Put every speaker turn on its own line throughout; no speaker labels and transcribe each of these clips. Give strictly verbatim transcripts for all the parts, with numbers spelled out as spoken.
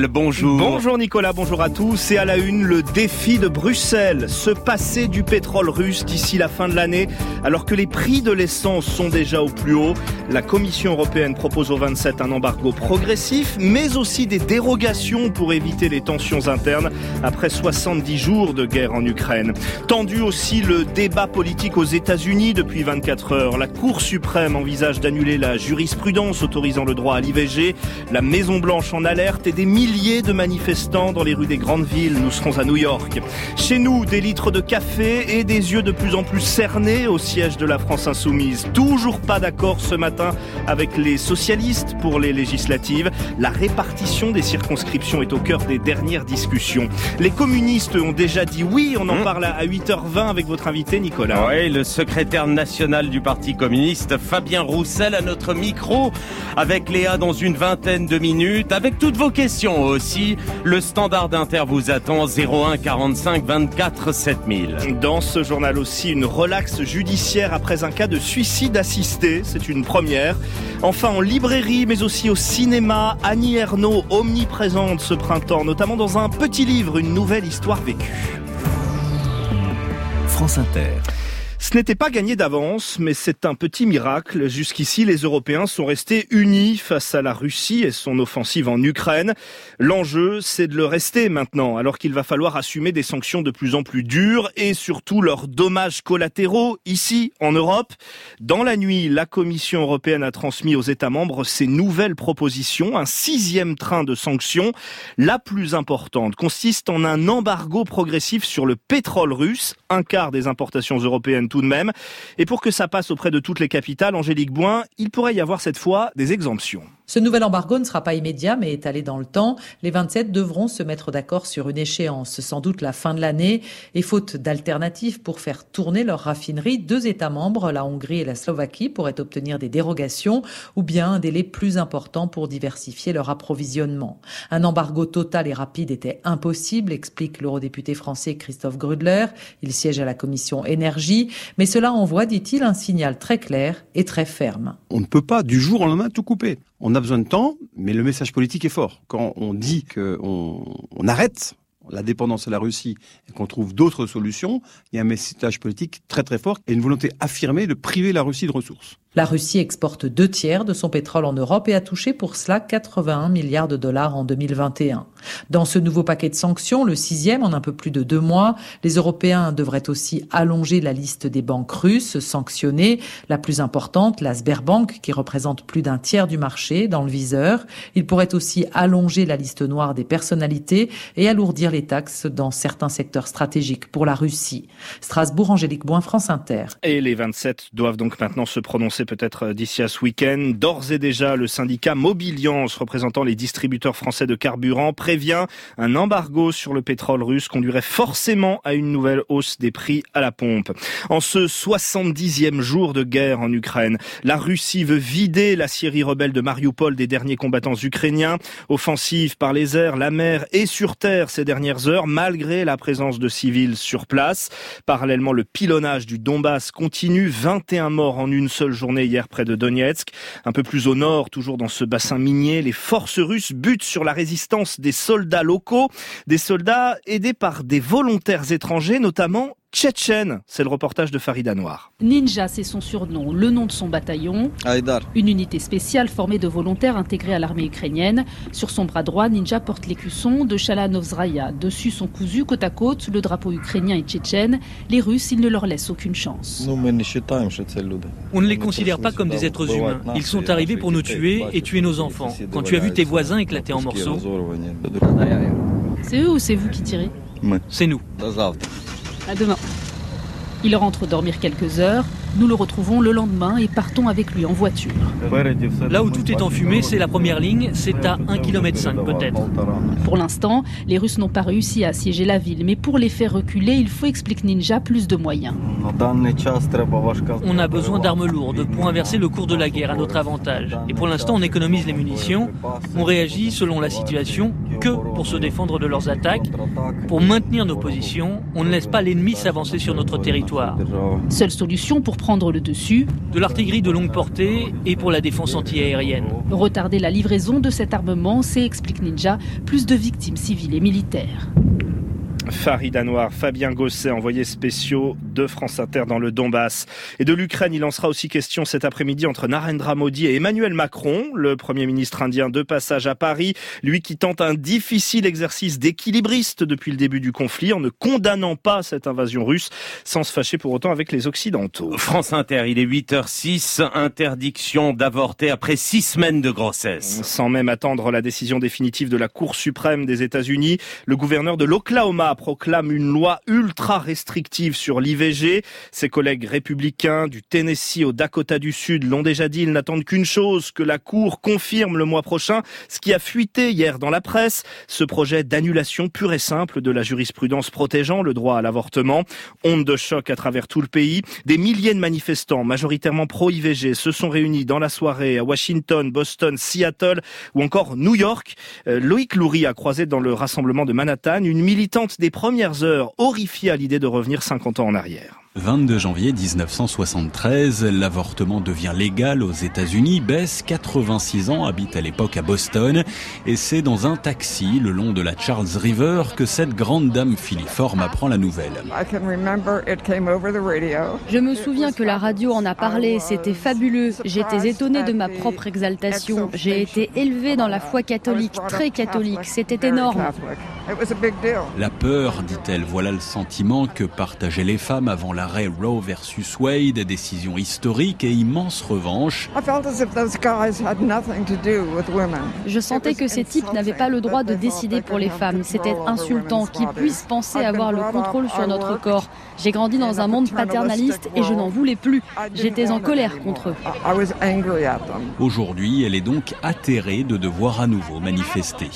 Emmanuel, bonjour.
Bonjour Nicolas, bonjour à tous. Et à la une, le défi de Bruxelles, se passer du pétrole russe d'ici la fin de l'année, alors que les prix de l'essence sont déjà au plus haut. La Commission européenne propose aux vingt-sept un embargo progressif, mais aussi des dérogations pour éviter les tensions internes après soixante-dix jours de guerre en Ukraine. Tendu aussi le débat politique aux États-Unis depuis vingt-quatre heures. La Cour suprême envisage d'annuler la jurisprudence autorisant le droit à l'I V G. La Maison-Blanche en alerte et des milliers de manifestants dans les rues des grandes villes. Nous serons à New York. Chez nous, des litres de café et des yeux de plus en plus cernés au siège de la France Insoumise. Toujours pas d'accord ce matin avec les socialistes pour les législatives. La répartition des circonscriptions est au cœur des dernières discussions. Les communistes ont déjà dit oui. On en mmh. parle à huit heures vingt avec votre invité Nicolas.
Oui, le secrétaire national du Parti communiste, Fabien Roussel, à notre micro, avec Léa dans une vingtaine de minutes, avec toutes vos questions aussi. Le standard d'Inter vous attend, zéro un quarante-cinq vingt-quatre sept mille.
Dans ce journal aussi, une relaxe judiciaire après un cas de suicide assisté. C'est une première. Enfin, en librairie, mais aussi au cinéma, Annie Ernaux, omniprésente ce printemps, notamment dans un petit livre, une nouvelle histoire vécue.
France Inter.
Ce n'était pas gagné d'avance, mais c'est un petit miracle. Jusqu'ici, les Européens sont restés unis face à la Russie et son offensive en Ukraine. L'enjeu, c'est de le rester maintenant, alors qu'il va falloir assumer des sanctions de plus en plus dures et surtout leurs dommages collatéraux ici, en Europe. Dans la nuit, la Commission européenne a transmis aux États membres ses nouvelles propositions, un sixième train de sanctions. La plus importante consiste en un embargo progressif sur le pétrole russe, un quart des importations européennes tout de même. Et pour que ça passe auprès de toutes les capitales, Angélique Boin, il pourrait y avoir cette fois des exemptions.
Ce nouvel embargo ne sera pas immédiat, mais étalé dans le temps. Les vingt-sept devront se mettre d'accord sur une échéance, sans doute la fin de l'année. Et faute d'alternatives pour faire tourner leurs raffineries, deux États membres, la Hongrie et la Slovaquie, pourraient obtenir des dérogations ou bien un délai plus important pour diversifier leur approvisionnement. Un embargo total et rapide était impossible, explique l'eurodéputé français Christophe Grudler. Il siège à la commission énergie. Mais cela envoie, dit-il, un signal très clair et très ferme.
On ne peut pas du jour au lendemain tout couper. On a besoin de temps, mais le message politique est fort. Quand on dit qu'on on arrête la dépendance à la Russie et qu'on trouve d'autres solutions, il y a un message politique très très fort et une volonté affirmée de priver la Russie de ressources.
La Russie exporte deux tiers de son pétrole en Europe et a touché pour cela quatre-vingt-un milliards de dollars en deux mille vingt et un. Dans ce nouveau paquet de sanctions, le sixième en un peu plus de deux mois, les Européens devraient aussi allonger la liste des banques russes sanctionnées. La plus importante, la Sberbank, qui représente plus d'un tiers du marché, dans le viseur. Ils pourraient aussi allonger la liste noire des personnalités et alourdir les taxes dans certains secteurs stratégiques pour la Russie. Strasbourg, Angélique Boin, France Inter.
Et les vingt-sept doivent donc maintenant se prononcer peut-être d'ici à ce week-end. D'ores et déjà, le syndicat Mobiliance, représentant les distributeurs français de carburant, prévient un embargo sur le pétrole russe conduirait forcément à une nouvelle hausse des prix à la pompe. En ce soixante-dixième jour de guerre en Ukraine, la Russie veut vider la Syrie rebelle de Mariupol des derniers combattants ukrainiens. Offensive par les airs, la mer et sur terre ces dernières heures, malgré la présence de civils sur place. Parallèlement, le pilonnage du Donbass continue. vingt et un morts en une seule journée hier près de Donetsk. Un peu plus au nord, toujours dans ce bassin minier, les forces russes butent sur la résistance des soldats locaux, des soldats aidés par des volontaires étrangers, notamment tchétchènes. C'est le reportage de Farida Noir.
Ninja, c'est son surnom, le nom de son bataillon. Aïdar. Une unité spéciale formée de volontaires intégrés à l'armée ukrainienne. Sur son bras droit, Ninja porte l'écusson de Chalanovzraya. Dessus sont cousus côte à côte le drapeau ukrainien et tchétchène. Les Russes, ils ne leur laissent aucune chance.
On ne les considère pas comme des êtres humains. Ils sont arrivés pour nous tuer et tuer nos enfants. Quand tu as vu tes voisins éclater en morceaux...
C'est eux ou c'est vous qui tirez ?
C'est nous.
À demain. Il rentre dormir quelques heures. Nous le retrouvons le lendemain et partons avec lui en voiture.
Là où tout est en fumée, c'est la première ligne. C'est à un virgule cinq kilomètres peut-être.
Pour l'instant, les Russes n'ont pas réussi à assiéger la ville. Mais pour les faire reculer, il faut, explique Ninja, plus de moyens.
On a besoin d'armes lourdes pour inverser le cours de la guerre à notre avantage. Et pour l'instant, on économise les munitions. On réagit selon la situation. que pour se défendre de leurs attaques. Pour maintenir nos positions, on ne laisse pas l'ennemi s'avancer sur notre territoire.
Seule solution pour prendre le dessus,
de l'artillerie de longue portée et pour la défense antiaérienne.
Retarder la livraison de cet armement, c'est, explique Ninja, plus de victimes civiles et militaires.
Farid Anwar, Fabien Gosset, envoyés spéciaux de France Inter dans le Donbass. Et de l'Ukraine, il en sera aussi question cet après-midi entre Narendra Modi et Emmanuel Macron, le Premier ministre indien de passage à Paris, lui qui tente un difficile exercice d'équilibriste depuis le début du conflit en ne condamnant pas cette invasion russe sans se fâcher pour autant avec les Occidentaux.
France Inter, il est huit heures six, interdiction d'avorter après six semaines de grossesse.
Sans même attendre la décision définitive de la Cour suprême des États-Unis, le gouverneur de l'Oklahoma proclame une loi ultra restrictive sur l'I V G. Ses collègues républicains du Tennessee au Dakota du Sud l'ont déjà dit, ils n'attendent qu'une chose, que la Cour confirme le mois prochain ce qui a fuité hier dans la presse, ce projet d'annulation pure et simple de la jurisprudence protégeant le droit à l'avortement. Onde de choc à travers tout le pays. Des milliers de manifestants, majoritairement pro-I V G, se sont réunis dans la soirée à Washington, Boston, Seattle ou encore New York. Euh, Loïc Loury a croisé dans le rassemblement de Manhattan une militante des premières heures, horrifiée à l'idée de revenir cinquante ans en arrière.
vingt-deux janvier dix-neuf cent soixante-treize, l'avortement devient légal aux États-Unis. Bess, quatre-vingt-six ans, habite à l'époque à Boston. Et c'est dans un taxi, le long de la Charles River, que cette grande dame filiforme apprend la nouvelle.
Je me souviens que la radio en a parlé, c'était fabuleux. J'étais étonnée de ma propre exaltation. J'ai été élevée dans la foi catholique, très catholique. C'était énorme.
La peur, dit-elle, voilà le sentiment que partageaient les femmes avant l'arrêt Roe versus Wade, décision historique et immense revanche.
Je sentais que ces types n'avaient pas le droit de décider pour les femmes. C'était insultant qu'ils puissent penser avoir le contrôle sur notre corps. J'ai grandi dans un monde paternaliste et je n'en voulais plus. J'étais en colère contre eux.
Aujourd'hui, elle est donc atterrée de devoir à nouveau manifester.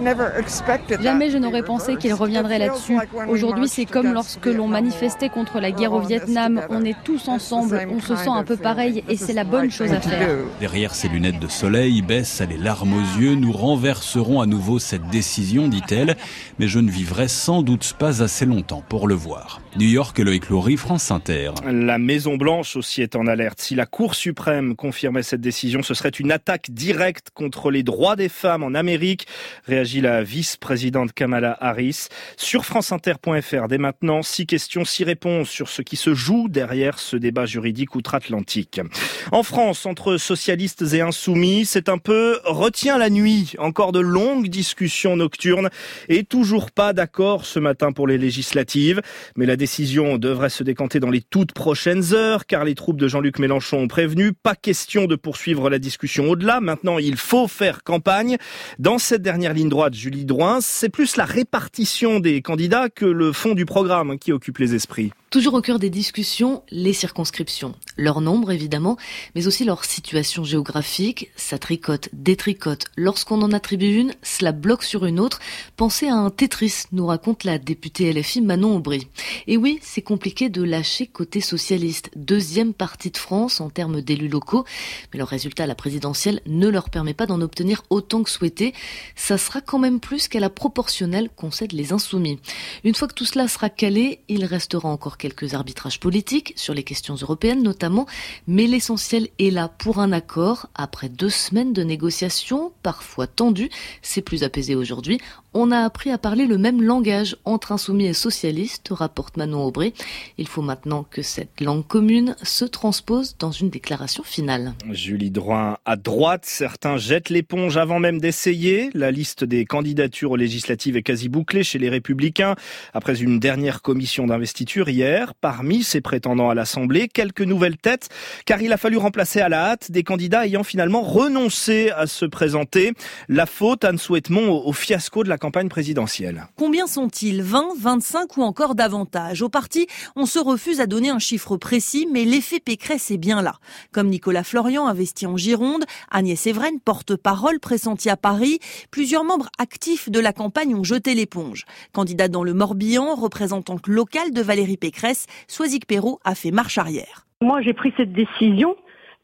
Jamais je n'aurais pensé qu'ils reviendraient là-dessus. Aujourd'hui, c'est comme lorsque l'on manifestait contre la guerre au Vietnam. On est tous ensemble, on se sent un peu pareil et c'est la bonne chose à faire.
Derrière ses lunettes de soleil, Bess a les larmes aux yeux. Nous renverserons à nouveau cette décision, dit-elle, mais je ne vivrai sans doute pas assez longtemps pour le voir. New York, Loïc Loury, France Inter.
La Maison-Blanche aussi est en alerte. Si la Cour suprême confirmait cette décision, ce serait une attaque directe contre les droits des femmes en Amérique, réagit la vice-présidente Kamala Harris. Sur franceinter point f r, dès maintenant, six questions, six réponses sur ce qui se joue derrière ce débat juridique outre-Atlantique. En France, entre socialistes et insoumis, c'est un peu retient la nuit. Encore de longues discussions nocturnes et toujours pas d'accord ce matin pour les législatives. Mais la décision devrait se décanter dans les toutes prochaines heures, car les troupes de Jean-Luc Mélenchon ont prévenu, pas question de poursuivre la discussion au-delà. Maintenant, il faut faire campagne. Dans cette dernière ligne droite, Julie Drouin, c'est plus la répartition des candidats que le fond du programme qui occupe les esprits.
Toujours au cœur des discussions, les circonscriptions. Leur nombre, évidemment, mais aussi leur situation géographique. Ça tricote, détricote. Lorsqu'on en attribue une, cela bloque sur une autre. Pensez à un Tetris, nous raconte la députée L F I Manon Aubry. Et oui, c'est compliqué de lâcher côté socialiste. Deuxième parti de France en termes d'élus locaux. Mais leur résultat à la présidentielle ne leur permet pas d'en obtenir autant que souhaité. Ça sera quand même plus qu'à la proportionnelle concèdent les insoumis. Une fois que tout cela sera calé, il restera encore quelques arbitrages politiques sur les questions européennes notamment, mais l'essentiel est là pour un accord. Après deux semaines de négociations, parfois tendues, c'est plus apaisé aujourd'hui. On a appris à parler le même langage entre insoumis et socialistes, rapporte Manon Aubry. Il faut maintenant que cette langue commune se transpose dans une déclaration finale.
Julie Drouin, à droite, certains jettent l'éponge avant même d'essayer. La liste des candidatures aux législatives est quasi bouclée chez les Républicains. Après une dernière commission d'investiture hier, parmi ces prétendants à l'Assemblée, quelques nouvelles têtes, car il a fallu remplacer à la hâte des candidats ayant finalement renoncé à se présenter. La faute, Anne Souhaitemont, au, au fiasco de la campagne présidentielle.
Combien sont-ils ? vingt, vingt-cinq ou encore davantage ? Au parti, on se refuse à donner un chiffre précis, mais l'effet Pécresse est bien là. Comme Nicolas Florian, investi en Gironde, Agnès Evren, porte-parole pressentie à Paris, plusieurs membres actifs de la campagne ont jeté l'éponge. Candidate dans le Morbihan, représentante locale de Valérie Pécresse, Soisic Perrault a fait marche arrière.
Moi, j'ai pris cette décision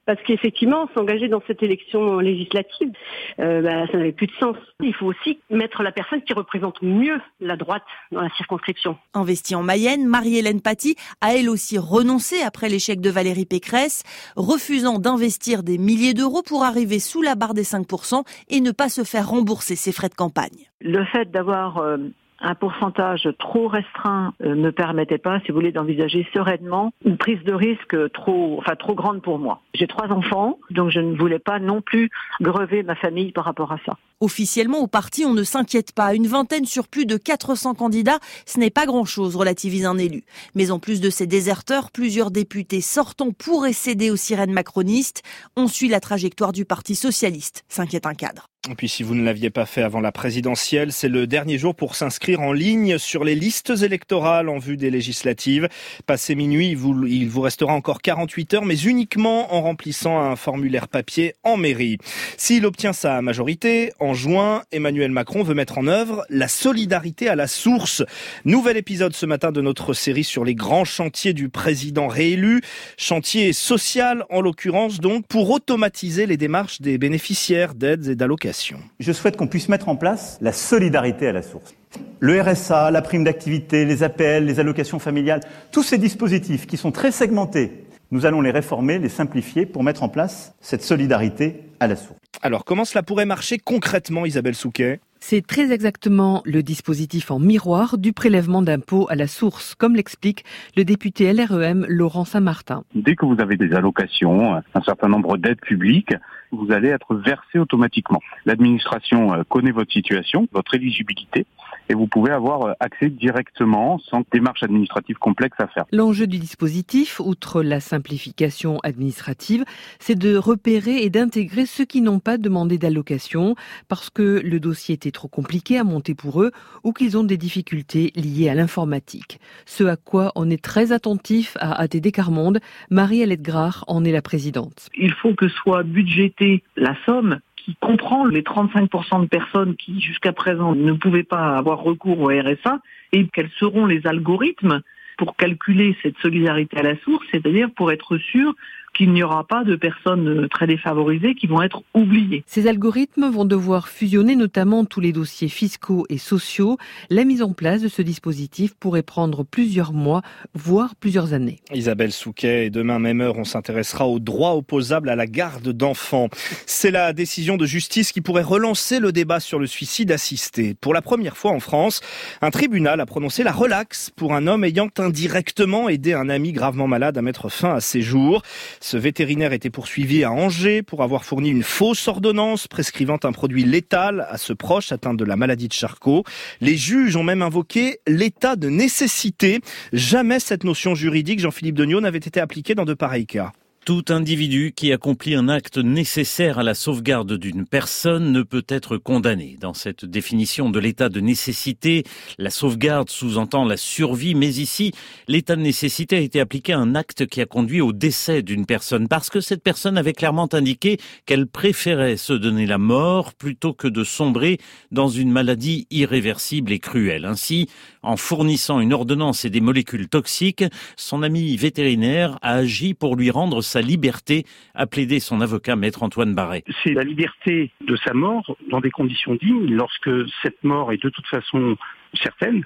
Parce qu'effectivement, s'engager dans cette élection législative, euh, bah, ça n'avait plus de sens. Il faut aussi mettre la personne qui représente mieux la droite dans la circonscription.
Investie en Mayenne, Marie-Hélène Paty a elle aussi renoncé après l'échec de Valérie Pécresse, refusant d'investir des milliers d'euros pour arriver sous la barre des cinq pour cent et ne pas se faire rembourser ses frais de campagne.
Le fait d'avoir euh, un pourcentage trop restreint euh, ne permettait pas, si vous voulez, d'envisager sereinement une prise de risque trop, enfin trop grande pour moi. J'ai trois enfants, donc je ne voulais pas non plus grever ma famille par rapport à ça.
Officiellement, au parti, on ne s'inquiète pas. Une vingtaine sur plus de quatre cents candidats, ce n'est pas grand-chose, relativise un élu. Mais en plus de ces déserteurs, plusieurs députés sortants pourraient céder aux sirènes macronistes. On suit la trajectoire du Parti socialiste, s'inquiète un cadre.
Et puis si vous ne l'aviez pas fait avant la présidentielle, c'est le dernier jour pour s'inscrire en ligne sur les listes électorales en vue des législatives. Passé minuit, il vous, il vous restera encore quarante-huit heures, mais uniquement en remplissant un formulaire papier en mairie. S'il obtient sa majorité, en juin, Emmanuel Macron veut mettre en œuvre la solidarité à la source. Nouvel épisode ce matin de notre série sur les grands chantiers du président réélu. Chantier social en l'occurrence donc, pour automatiser les démarches des bénéficiaires d'aides et d'allocations.
Je souhaite qu'on puisse mettre en place la solidarité à la source. Le R S A, la prime d'activité, les A P L, les allocations familiales, tous ces dispositifs qui sont très segmentés, nous allons les réformer, les simplifier pour mettre en place cette solidarité à la source.
Alors, comment cela pourrait marcher concrètement, Isabelle Souquet ?
C'est très exactement le dispositif en miroir du prélèvement d'impôt à la source, comme l'explique le député L R E M Laurent Saint-Martin.
Dès que vous avez des allocations, un certain nombre d'aides publiques, vous allez être versé automatiquement. L'administration connaît votre situation, votre éligibilité, et vous pouvez avoir accès directement sans démarche administrative complexe à faire.
L'enjeu du dispositif, outre la simplification administrative, c'est de repérer et d'intégrer ceux qui n'ont pas demandé d'allocation parce que le dossier était trop compliqué à monter pour eux ou qu'ils ont des difficultés liées à l'informatique. Ce à quoi on est très attentif à A T D Quart Monde. Marie-Alette Grard en est la présidente.
Il faut que soit budgétée la somme qui comprend les trente-cinq pour cent de personnes qui, jusqu'à présent, ne pouvaient pas avoir recours au R S A, et quels seront les algorithmes pour calculer cette solidarité à la source, c'est-à-dire pour être sûr qu'il n'y aura pas de personnes très défavorisées qui vont être oubliées.
Ces algorithmes vont devoir fusionner notamment tous les dossiers fiscaux et sociaux. La mise en place de ce dispositif pourrait prendre plusieurs mois, voire plusieurs années.
Isabelle Souquet, et demain même heure, on s'intéressera aux droits opposables à la garde d'enfants. C'est la décision de justice qui pourrait relancer le débat sur le suicide assisté. Pour la première fois en France, un tribunal a prononcé la relaxe pour un homme ayant indirectement aidé un ami gravement malade à mettre fin à ses jours. Ce vétérinaire était poursuivi à Angers pour avoir fourni une fausse ordonnance prescrivant un produit létal à ce proche atteint de la maladie de Charcot. Les juges ont même invoqué l'état de nécessité. Jamais cette notion juridique, Jean-Philippe Degnaud, n'avait été appliquée dans de pareils cas.
Tout individu qui accomplit un acte nécessaire à la sauvegarde d'une personne ne peut être condamné. Dans cette définition de l'état de nécessité, la sauvegarde sous-entend la survie, mais ici, l'état de nécessité a été appliqué à un acte qui a conduit au décès d'une personne, parce que cette personne avait clairement indiqué qu'elle préférait se donner la mort plutôt que de sombrer dans une maladie irréversible et cruelle. Ainsi, en fournissant une ordonnance et des molécules toxiques, son ami vétérinaire a agi pour lui rendre sa liberté, a plaidé son avocat maître Antoine Barret.
C'est la liberté de sa mort dans des conditions dignes lorsque cette mort est de toute façon certaine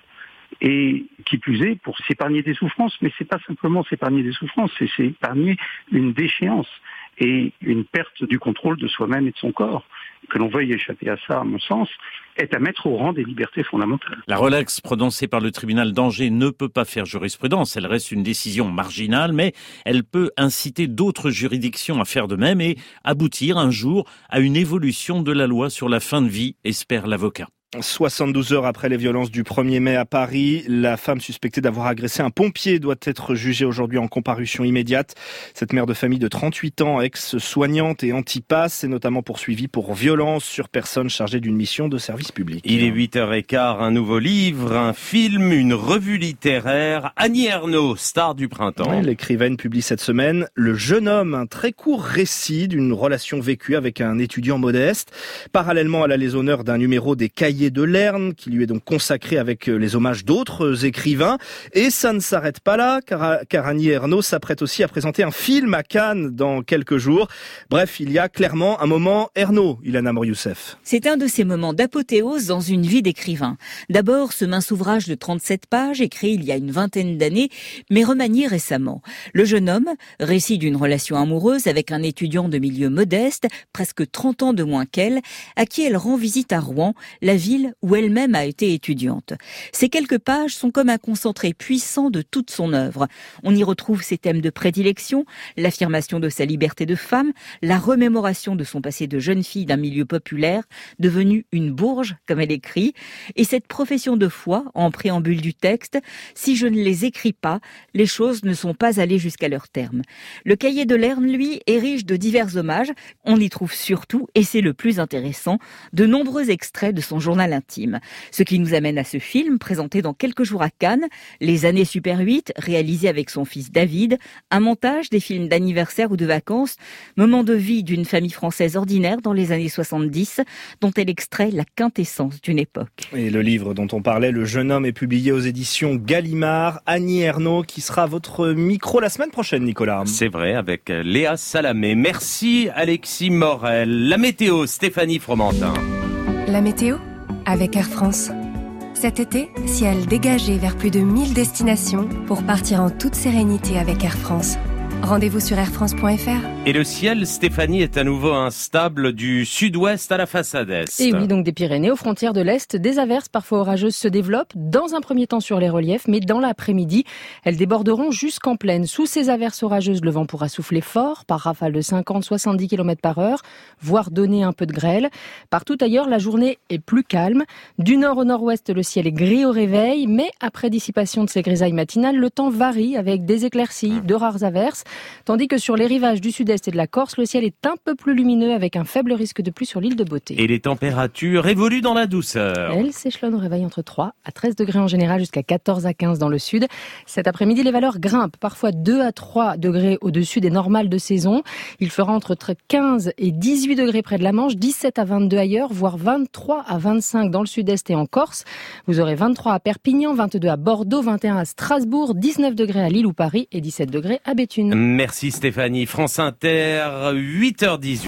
et qui plus est pour s'épargner des souffrances, mais c'est pas simplement s'épargner des souffrances, c'est s'épargner une déchéance et une perte du contrôle de soi-même et de son corps. Que l'on veuille échapper à ça, à mon sens, est à mettre au rang des libertés fondamentales.
La relaxe prononcée par le tribunal d'Angers ne peut pas faire jurisprudence. Elle reste une décision marginale, mais elle peut inciter d'autres juridictions à faire de même et aboutir un jour à une évolution de la loi sur la fin de vie, espère l'avocat.
soixante-douze heures après les violences du premier mai à Paris, la femme suspectée d'avoir agressé un pompier doit être jugée aujourd'hui en comparution immédiate. Cette mère de famille de trente-huit ans, ex-soignante et anti-pass, est notamment poursuivie pour violence sur personne chargée d'une mission de service public.
Il est huit heures quinze, un nouveau livre, un film, une revue littéraire. Annie Ernaux, star du printemps.
Oui, l'écrivaine publie cette semaine Le jeune homme, un très court récit d'une relation vécue avec un étudiant modeste. Parallèlement, elle a les honneurs d'un numéro des Cahiers cahier de Lerne, qui lui est donc consacré avec les hommages d'autres écrivains. Et ça ne s'arrête pas là, car, car Annie Ernaux s'apprête aussi à présenter un film à Cannes dans quelques jours. Bref, il y a clairement un moment Ernaux, Ilana Mor-Youssef.
C'est un de ces moments d'apothéose dans une vie d'écrivain. D'abord, ce mince ouvrage de trente-sept pages, écrit il y a une vingtaine d'années, mais remanié récemment. Le jeune homme, récit d'une relation amoureuse avec un étudiant de milieu modeste, presque trente ans de moins qu'elle, à qui elle rend visite à Rouen, la ville où elle-même a été étudiante. Ces quelques pages sont comme un concentré puissant de toute son œuvre. On y retrouve ses thèmes de prédilection, l'affirmation de sa liberté de femme, la remémoration de son passé de jeune fille d'un milieu populaire, devenue une bourge, comme elle écrit, et cette profession de foi, en préambule du texte, si je ne les écris pas, les choses ne sont pas allées jusqu'à leur terme. Le cahier de Lerne, lui, est riche de divers hommages. On y trouve surtout, et c'est le plus intéressant, de nombreux extraits de son journal intime. Ce qui nous amène à ce film, présenté dans quelques jours à Cannes, Les années Super huit, réalisé avec son fils David, un montage des films d'anniversaire ou de vacances, moment de vie d'une famille française ordinaire dans les années soixante-dix, dont elle extrait la quintessence d'une époque.
Et le livre dont on parlait, Le jeune homme, est publié aux éditions Gallimard. Annie Ernaux, qui sera à votre micro la semaine prochaine, Nicolas.
C'est vrai, avec Léa Salamé. Merci Alexis Morel. La météo, Stéphanie Fromentin.
La météo, avec Air France. Cet été, ciel dégagé vers plus de mille destinations pour partir en toute sérénité avec Air France. Rendez-vous sur air france point f r.
Et le ciel, Stéphanie, est à nouveau instable du sud-ouest à la façade est.
Et oui, donc des Pyrénées aux frontières de l'Est, des averses parfois orageuses se développent, dans un premier temps sur les reliefs, mais dans l'après-midi, elles déborderont jusqu'en plaine. Sous ces averses orageuses, le vent pourra souffler fort, par rafale de cinquante à soixante-dix kilomètres par heure, voire donner un peu de grêle. Partout ailleurs, la journée est plus calme. Du nord au nord-ouest, le ciel est gris au réveil, mais après dissipation de ces grisailles matinales, le temps varie avec des éclaircies, de rares averses. Tandis que sur les rivages du sud-est et de la Corse, le ciel est un peu plus lumineux avec un faible risque de pluie sur l'île de Beauté.
Et les températures évoluent dans la douceur.
Elles s'échelonnent au réveil entre trois à treize degrés en général, jusqu'à quatorze à quinze dans le sud. Cet après-midi, les valeurs grimpent, parfois deux à trois degrés au-dessus des normales de saison. Il fera entre quinze et dix-huit degrés près de la Manche, dix-sept à vingt-deux ailleurs, voire vingt-trois à vingt-cinq dans le sud-est et en Corse. Vous aurez vingt-trois à Perpignan, vingt-deux à Bordeaux, vingt et un à Strasbourg, dix-neuf degrés à Lille ou Paris et dix-sept degrés à Béthune.
Merci Stéphanie. France Inter, huit heures dix-huit.